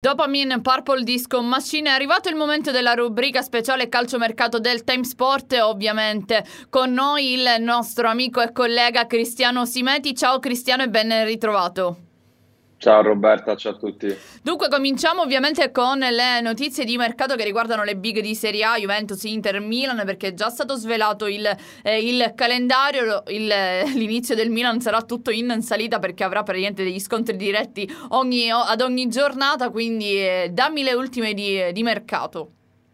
Dopamine Purple Disco Machine, è arrivato il momento della rubrica speciale calciomercato del Time Sport, ovviamente con noi il nostro amico e collega Cristiano Simeti. Ciao Cristiano e ben ritrovato. Ciao Roberta, ciao a tutti. Dunque cominciamo ovviamente con le notizie di mercato che riguardano le big di Serie A, Juventus, Inter, Milan, perché è già stato svelato il calendario. L'inizio del Milan sarà tutto in salita perché avrà praticamente degli scontri diretti ad ogni giornata, quindi dammi le ultime di mercato.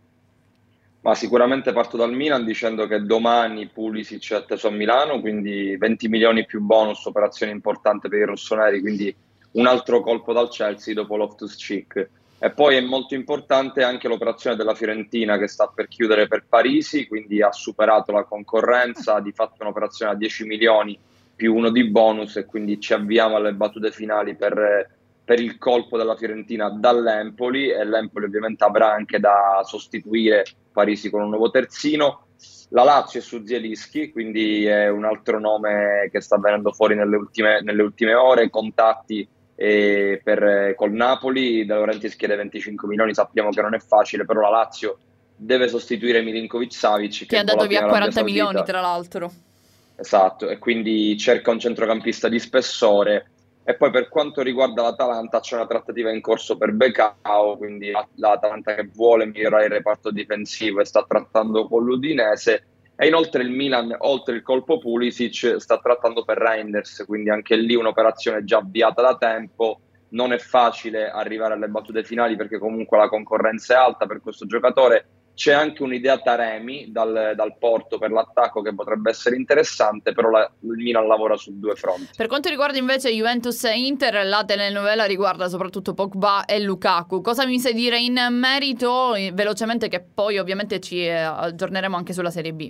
Ma sicuramente parto dal Milan dicendo che domani Pulisic è atteso a Milano, quindi 20 milioni più bonus, operazione importante per i rossoneri, quindi un altro colpo dal Chelsea dopo Loftus-Cheek. E poi è molto importante anche l'operazione della Fiorentina che sta per chiudere per Parisi, quindi ha superato la concorrenza, ha di fatto un'operazione a 10 milioni più uno di bonus e quindi ci avviamo alle battute finali per il colpo della Fiorentina dall'Empoli, e l'Empoli ovviamente avrà anche da sostituire Parisi con un nuovo terzino. La Lazio è su Zielinski, quindi è un altro nome che sta venendo fuori nelle ultime ore, contatti col Napoli. De Laurentiis chiede 25 milioni, sappiamo che non è facile, però la Lazio deve sostituire Milinkovic-Savic Che che ha vola dato via via in Arabia 40 milioni Saudita. tra l'altro. Esatto, e quindi cerca un centrocampista di spessore. E poi per quanto riguarda l'Atalanta c'è una trattativa in corso per Becao, quindi l'Atalanta che vuole migliorare il reparto difensivo e sta trattando con l'Udinese. E inoltre il Milan, oltre il colpo Pulisic, sta trattando per Reinders, quindi anche lì un'operazione già avviata da tempo. Non è facile arrivare alle battute finali perché comunque la concorrenza è alta per questo giocatore. C'è anche un'idea Taremi dal Porto per l'attacco che potrebbe essere interessante, però il Milan lavora su due fronti. Per quanto riguarda invece Juventus e Inter, la telenovela riguarda soprattutto Pogba e Lukaku. Cosa mi sai dire in merito? Velocemente, che poi ovviamente ci aggiorneremo anche sulla Serie B.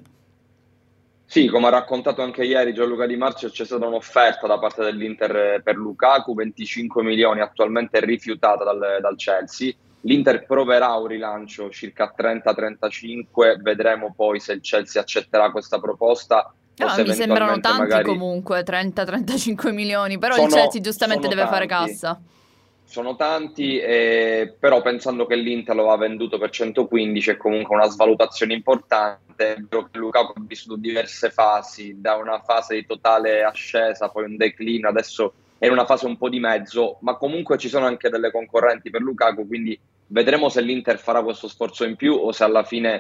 Sì, come ha raccontato anche ieri Gianluca Di Marzio, c'è stata un'offerta da parte dell'Inter per Lukaku, 25 milioni, attualmente rifiutata dal Chelsea. L'Inter proverà un rilancio circa 30-35, vedremo poi se il Chelsea accetterà questa proposta o se Mi sembrano eventualmente tanti magari comunque, 30-35 milioni, però il Chelsea giustamente sono deve fare tanti. cassa. Sono tanti, però pensando che l'Inter lo ha venduto per 115 è comunque una svalutazione importante. È vero che Lukaku ha vissuto diverse fasi, da una fase di totale ascesa, poi un declino, adesso è in una fase un po' di mezzo, ma comunque ci sono anche delle concorrenti per Lukaku, quindi vedremo se l'Inter farà questo sforzo in più o se alla fine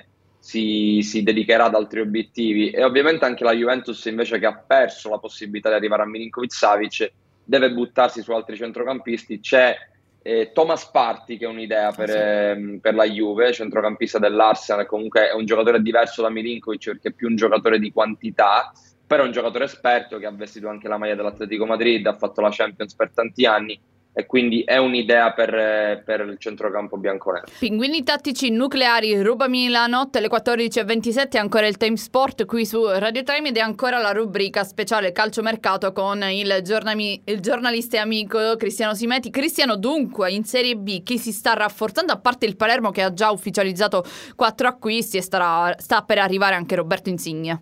si dedicherà ad altri obiettivi. E ovviamente anche la Juventus, invece, che ha perso la possibilità di arrivare a Milinkovic-Savic, deve buttarsi su altri centrocampisti. C'è Thomas Partey che è un'idea per la Juve, centrocampista dell'Arsenal, comunque è un giocatore diverso da Milinkovic perché è più un giocatore di quantità, però è un giocatore esperto che ha vestito anche la maglia dell'Atletico Madrid, ha fatto la Champions per tanti anni e quindi è un'idea per il centrocampo bianconero. Pinguini tattici nucleari, rubami la notte alle 14:27, ancora il Time Sport qui su Radio Time ed è ancora la rubrica speciale calciomercato con il giornalista e amico Cristiano Simeti. Cristiano, dunque in Serie B chi si sta rafforzando, a parte il Palermo che ha già ufficializzato 4 acquisti e sta per arrivare anche Roberto Insigne.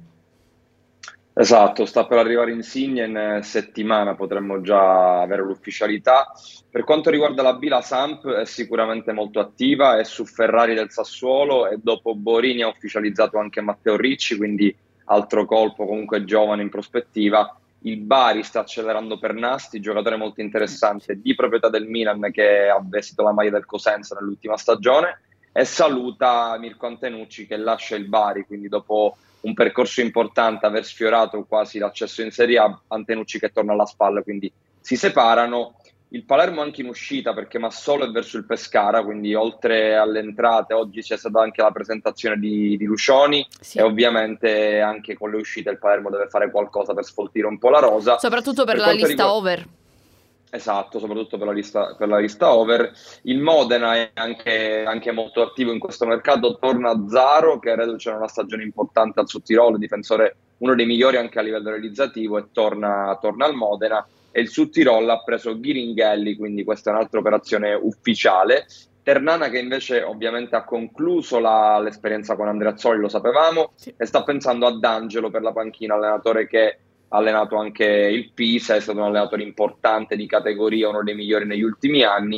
Esatto, sta per arrivare Insigne, in settimana potremmo già avere l'ufficialità. Per quanto riguarda la B, la Samp è sicuramente molto attiva, è su Ferrari del Sassuolo e dopo Borini ha ufficializzato anche Matteo Ricci, quindi altro colpo comunque giovane in prospettiva. Il Bari sta accelerando per Nasti, giocatore molto interessante di proprietà del Milan che ha vestito la maglia del Cosenza nell'ultima stagione, e saluta Mirko Antenucci che lascia il Bari, quindi dopo un percorso importante, aver sfiorato quasi l'accesso in Serie A, Antenucci che torna alla spalla, quindi si separano. Il Palermo anche in uscita perché Massolo è verso il Pescara, quindi oltre alle entrate oggi c'è stata anche la presentazione di Lucioni, Sì. e ovviamente anche con le uscite il Palermo deve fare qualcosa per sfoltire un po' la rosa. Soprattutto per la lista over. Esatto, soprattutto per la lista over. Il Modena è anche molto attivo in questo mercato, torna Zaro che reduce una stagione importante al Sudtirolo, difensore uno dei migliori anche a livello realizzativo, e torna al Modena, e il Sudtirolo ha preso Ghiringhelli, quindi questa è un'altra operazione ufficiale. Ternana che invece ovviamente ha concluso l'esperienza con Andreazzoli, lo sapevamo, Sì. e sta pensando ad Angelo per la panchina, allenatore che ha allenato anche il Pisa, è stato un allenatore importante di categoria, uno dei migliori negli ultimi anni.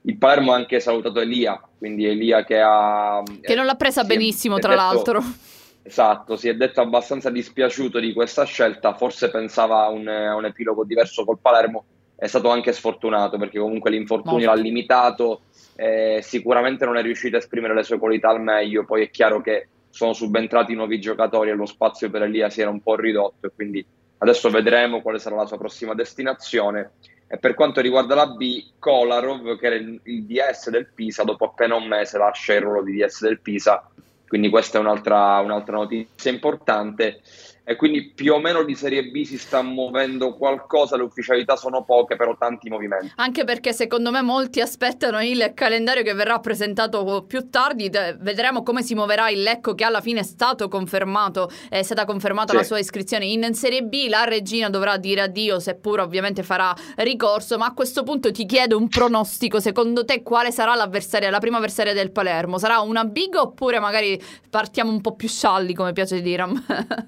Il Palermo ha anche salutato Elia, quindi Elia che non l'ha presa benissimo, tra l'altro. Esatto, si è detto abbastanza dispiaciuto di questa scelta, forse pensava a un epilogo diverso col Palermo, è stato anche sfortunato perché comunque l'infortunio l'ha limitato, sicuramente non è riuscito a esprimere le sue qualità al meglio, poi è chiaro che sono subentrati nuovi giocatori e lo spazio per Elia si era un po' ridotto e quindi adesso vedremo quale sarà la sua prossima destinazione. E per quanto riguarda la B, Kolarov, che era il DS del Pisa, dopo appena un mese lascia il ruolo di DS del Pisa, quindi questa è un'altra notizia importante. E quindi più o meno di Serie B si sta muovendo qualcosa, le ufficialità sono poche, però tanti movimenti. Anche perché secondo me molti aspettano il calendario che verrà presentato più tardi, vedremo come si muoverà il Lecco, che alla fine è stato confermato, è stata confermata la sua iscrizione in Serie B, la Regina dovrà dire addio, seppur ovviamente farà ricorso, ma a questo punto ti chiedo un pronostico, secondo te quale sarà l'avversaria, la prima avversaria del Palermo? Sarà una big oppure magari partiamo un po' più scialli, come piace dire a me?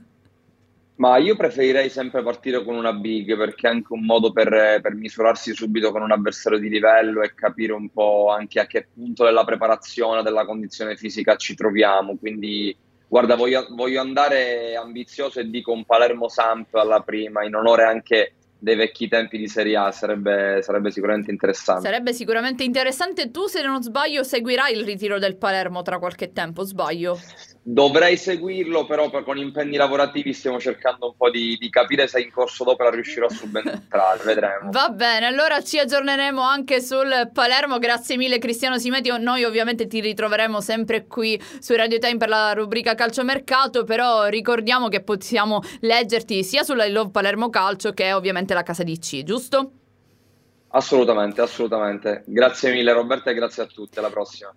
Ma io preferirei sempre partire con una big perché è anche un modo per misurarsi subito con un avversario di livello e capire un po' anche a che punto della preparazione, della condizione fisica ci troviamo. Quindi, guarda, voglio andare ambizioso e dico un Palermo-Samp alla prima, in onore anche dei vecchi tempi di Serie A, sarebbe sicuramente interessante. Sarebbe sicuramente interessante. Tu, se non sbaglio, seguirai il ritiro del Palermo tra qualche tempo, sbaglio? Dovrei seguirlo, però con impegni lavorativi stiamo cercando un po' di capire se in corso d'opera riuscirò a subentrare, vedremo. Va bene, allora ci aggiorneremo anche sul Palermo. Grazie mille Cristiano Simeti, noi ovviamente ti ritroveremo sempre qui su Radio Time per la rubrica Calciomercato, però ricordiamo che possiamo leggerti sia sulla I Love Palermo Calcio che ovviamente la Casa di C, giusto? Assolutamente. Grazie mille Roberta e grazie a tutti, alla prossima.